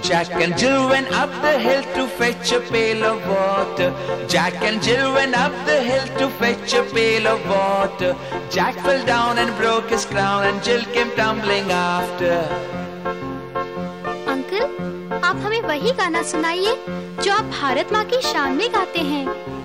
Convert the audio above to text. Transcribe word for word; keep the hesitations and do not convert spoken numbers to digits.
Jack and Jill went up the hill to fetch a pail of water. Jack and Jill went up the hill to fetch a pail of water. Jack fell down and broke his crown and Jill came tumbling after. Uncle, आप हमें वही गाना सुनाइए जो आप भारत माँ की शान में गाते हैं।